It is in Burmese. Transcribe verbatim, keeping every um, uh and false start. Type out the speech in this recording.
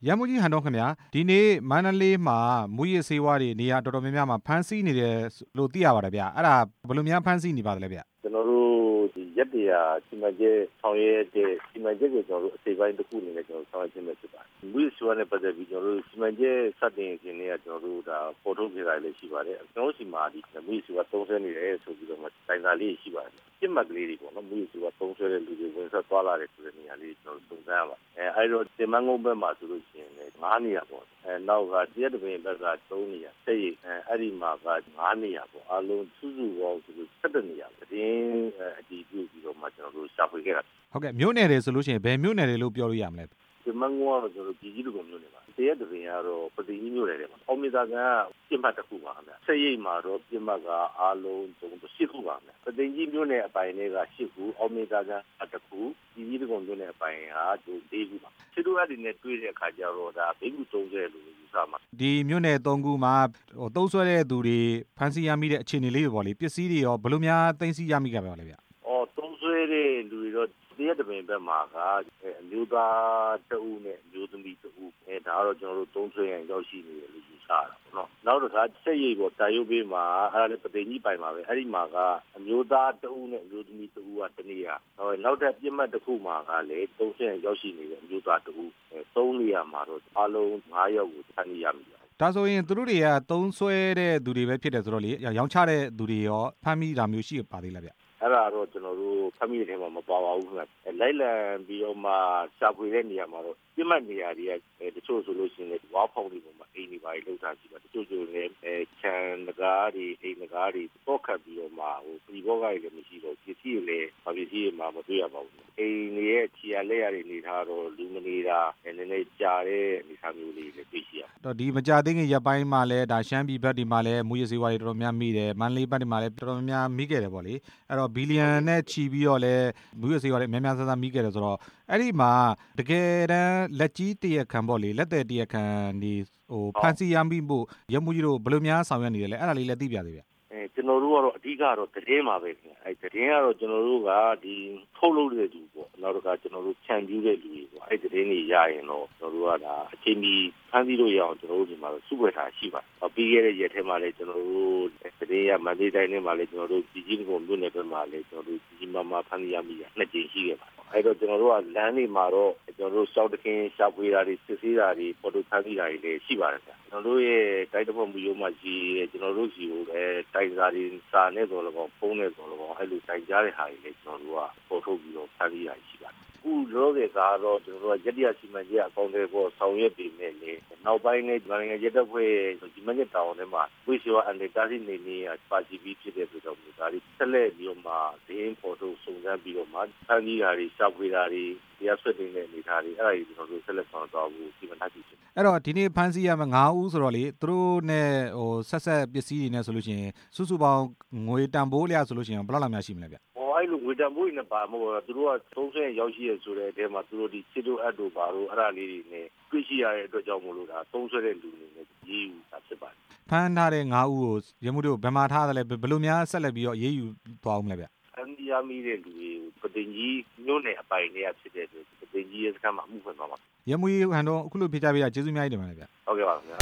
ရန်မှုကြီးဟန်တော့ခင်ဗျာဒီနေ့မန္တလေးမှာမူရစ်ဆေးဝါးတွေနေရာတော်တော်များများမှာဖမ်းဆီးနေတယ်လို့သိရပါတယ်ဗျအဲ့ဒါဘယ်လိုများဖမ်းဆီးနေပါသလဲဗျကျွန်တော်တို့ဒီရက်တရာစီမံချက်ဆောင်ရွက်တဲ့စီမံချက်ကိုကျွန်တော်တို့အစိပ်ပိုင်းတစ်ခုအနေနဲ့ကျွန်တော်ဆောင်ရွက်ခြင်းပဲဖြစ်ပါတယ်မူရစ်ဆေးဝါးနဲ့ပတ်သက်ပြီးကျွန်တော်တို့စီမံချက်စတင်ခြင်းတွေကကျွန်တော်တို့ဒါပေါ်ထုတ်ခဲ့တာလည်းရှိပါတယ်ကျွန်တော်တို့စီမှာဒီမူရစ်ဆေးဝါးသုံးဆွဲနေတယ်ဆိုပြီးတော့မှတိုင်စာလေးရှိပါတယ်ပြစ်မှတ်ကလေးတွေပေါ့နော်မူရစ်ဆေးဝါးသုံးဆွဲတဲ့လူတွေဝင်ဆက်သွားလာတယ်ဆိုတဲ့နေရာလေးကျွန်တော်တို့စုံစမ်းရပါအဲအဲ့တော့တင်မန်းကုန်းဘက်မှာဆိုလို့ရှိရင်လည်းငါးနေရာပေါ့အဲနောက်ကတရက်တပင်ဘက်ကသုံးနေရာစိတ်အဲအဲ့ဒီမှာကငါးနေရာပေါ့အလုံးစုစုပေါင်းဆိုလို့ဆယ်နေရာတင်းအတီးပြုပြီးတော့မှကျွန်တော်တို့ရှာဖွေခဲ့တာဟုတ်ကဲ့မြို့နယ်တွေဆိုလို့ရှိရင်ဘယ်မြို့နယ်တွေလို့ပြောလို့ရမလဲဒီမန်ငွားတော့ကျွန်တော်ပြည်ကြီးတကုံမြို့နယ်ပါတရက်တပင်ကတော့ပသိကြီးမြို့နယ်ထဲမှာအောင်မြသာကပြစ်မှတ်တစ်ခုပါခင်ဗျဆက်ရိပ်မှာတော့ပြစ်မှတ်ကအားလုံးသုံးရှစ်ခုပါခင်ဗျပသိကြီးမြို့နယ်အပိုင်းတွေကရှစ်ခုအောင်မြသာကတစ်ခုပြည်ကြီးတကုံမြို့နယ်အပိုင်းဟာဒီ၄ခုပါခြေတို့အပ်တွေနဲ့တွေ့တဲ့အခါကျတော့ဒါဘိက္ခုသုံးဆယ်လို့ယူဆမှာဒီမြို့နယ်သုံးခုမှာဟိုသုံးဆွဲတဲ့သူတွေဖမ်းဆီးရမိတဲ့အခြေအနေလေးတွေပေါ့လေပစ္စည်းတွေရောဘယ်လိုများသိမ်းဆည်းရမိကြပါလဲဗျအော်သုံးဆွဲတဲ့လူတွေတော့တရက်တပင်ဘက်မှာကအမျိုးသားတအုပ်နဲ့အမျိုးသမီးတအုပ်အဲဒါကတော့ကျွန်တော်တို့သုံးဆွဲရင်ရောက်ရှိနေတယ်လို့ယူဆတာပေါ့နော်နောက်တစ်ခါဆက်ရိပ်ပေါ်တာရုပ်ပေးမှာအဲ့ဒါလည်းပသိကြီးပိုင်ပါပဲအဲ့ဒီမှာကအမျိုးသားတအုပ်နဲ့အမျိုးသမီးတအုပ်ကတနေရာနောက်ထပ်ပြစ်မှတ်တစ်ခုမှာကလည်းသုံးဆွဲရင်ရောက်ရှိနေတယ်အမျိုးသားတအုပ်အဲသုံးနေရာမှာတော့အလုံး၅ယောက်ကိုဖမ်းမိရမိတယ်ဒါဆိုရင်သူတို့တွေကသုံးဆွဲတဲ့သူတွေပဲဖြစ်တယ်ဆိုတော့လေရောင်းချတဲ့သူတွေရောဖမ်းမိတာမျိုးရှိပါသေးလားဗျအဲ့ဒါတော့ကျွန်တော်တို့ဖမ်းမိတဲ့ထဲမှာမပါပါဘူးခင်ဗျလိုက်လံပြီးတော့မှရှာဖွေတဲ့နေရာမှာတော့ပြစ်မှတ်နေရာတွေကတချို့ဆိုလို့ရှိရင်ဝါဖောင်းတွေပေါ်မှာအိမ်တွေပါလှုပ်ထားရှိပါတချို့ဆိုလည်းအဲခြံတကားတွေအိမ်တကားတွေတော့ခတ်ပြီးတော့မှဟိုပြည်ဘောကတွေလည်းမရှိတော့ပစ္စည်းတွေလည်းပစ္စည်းတွေမှာမတွေ့ရပါဘူးအိမ်တွေရဲ့ခြေရလက်ရတွေနေထားတော့လူမနေတာနည်းနည်းကြာတဲ့အနေအထားမျိုးလေးလည်းတွေ့ရှိရတော့ဒီမကြသေးခင်ရက်ပိုင်းမှာလည်းဒါရှမ်းပြည်ဘက်ဒီမှာလည်းမူရစ်ဆေးဝါးတွေတော်တော်များမိတယ်မန္တလေးဘက်ဒီမှာလည်းတော်တော်များမိခဲ့တယ်ပေါ့လေအဲ့တော့ဘီလီယံနဲ့ချီပြီးတော့လည်းမူရစ်ဆေးဝါးတွေများများဆဆမိခဲ့တယ်ဆိုတော့အဲ့ဒီမှာတကယ်တမ်းလက်ကြီးတရခံပေါ့လေလက်တဲ့တရခံဒီဟိုဖန်စီရမိဖို့ရမှုကြီးတို့ဘယ်လိုများဆောင်ရွက်နေတယ်လဲအဲ့ဒါလေးလည်းသိပြသေးဗျအဲကျွန်တော်တို့ကတော့အဓိကတော့တည်င်းပါပဲခင်ဗျအဲတည်င်းကတော့ကျွန်တော်တို့ကဒီထုတ်လုပ်တဲ့လူပေါ့နောက်တစ်ခါကျွန်တော်တို့ခြံပြူးတဲ့လူတွေပေါ့အဲတည်င်းတွေရရင်တော့ကျွန်တော်တို့ကဒါအချိန်မီဖမ်းဆီးလို့ရအောင်ကျွန်တော်တို့ဒီမှာစုဝေထားရှိပါတယ်ပြီးခဲ့တဲ့ရက်ထဲမှာလည်းကျွန်တော်တို့တည်င်းရမန္တလေးတိုင်းထဲမှာလည်းကျွန်တော်တို့ပြည်ကြီးကုန်းမြို့နယ်ဘက်မှာလည်းကျွန်တော်တို့ကြီးမားမားဖမ်းဆီးရမိရနှစ်ကြိမ်ရှိခဲ့ပါတယ်အဲ့တော့ကျွန်တော်တို့ကလမ်းတွေမှာတော့ကျွန်တော်တို့စောက်တခင်ရှာဖွေတာတွေစစ်ဆေးတာတွေပေါ်တူဖမ်းဆီးတာတွေလည်းရှိပါတယ်ဗျကျွန်တော်တို့ရဲ့တိုက်တဖို့မူရိုးမှာရှိရဲကျွန်တော်တို့စီကိုလည်းတိုင်စာတွေစာနဲ့ဆိုတော့ဖုန်းနဲ့ဆိုတော့အဲ့လိုတိုင်ကြားတဲ့ဟာတွေလည်းကျွန်တော်တို့ကပေါ်ထုတ်ပြီးတော့ဖမ်းဆီးတာရှိပါတယ်အခုလောကေကတော့ကျွန်တော်တို့ကရက်တရစီမံချက်အကောင့်တွေပေါ်ဆောင်ရွက်ပြီးနေလေနောက်ပိုင်းနဲ့ကျွန်တော်ငယ်ရက်တဲ့ဖွဲ့ဒီမနေ့တောင်းထဲမှာဝိဆွေအန်ဒေတာစီနေနေပါစီဘီဖြစ်တဲ့ဆိုတော့ဒါတွေဆက်လက်ပြီးတော့မှဒင်းပေါ်ထုတ်စုံစမ်းပြီးတော့မှဖမ်းဆီးတာတွေရှာဖွေတာတွေတရားစွဲတင်တဲ့အနေအထားတွေအဲ့ဒါကြီးကျွန်တော်တို့ဆက်လက်ဆောင်သွားဖို့ဒီမနာကြည့်အဲ့တော့ဒီနေ့ဖမ်းဆီးရမှာ၅ဦးဆိုတော့လေသူတို့နဲ့ဟိုဆက်ဆက်ပစ္စည်းတွေနဲ့ဆိုလို့ရှိရင်စုစုပေါင်းငွေတန်ဖိုးလျာဆိုလို့ရှိရင်ဘယ်လောက်လောက်များရှိမလဲဗျအဲ့လိုငွေတန်ဖိုးတွေနဲ့ပါမဟုတ်ဘူးသူတို့ကသုံးဆယ်ရောက်ရှိရဆိုတဲ့အထဲမှာသူတို့ဒီစစ်တို့အပ်တို့ပါတို့အဲ့ဒါလေးတွေနဲ့တွေ့ရှိရတဲ့အတွက်ကြောင့်မို့လို့ဒါသုံးဆယ်တဲ့လူတွေနဲ့ရေးယူတာဖြစ်ပါတယ်ဖမ်းထားတဲ့၅ဦးကိုရမှုတို့ဘယ်မှာထားတယ်လဲဘယ်လိုများဆက်လက်ပြီးတော့ရေးယူသွားအောင်မလဲဗျအန်ဒီယာမီတဲ့လူတွေကိုပတင်ကြီးမြို့နယ်အပိုင်တွေကဖြစ်တဲ့အတွက်ပတင်ကြီးရဲ့စခန်းမှာအမှုဖွင့်သွားပါရမှုဟန်တော့အခုလိုဖိချပေးတာကျေးဇူးများကြီးတင်ပါတယ်ဗျဟုတ်ကဲ့ပါခင်ဗျာ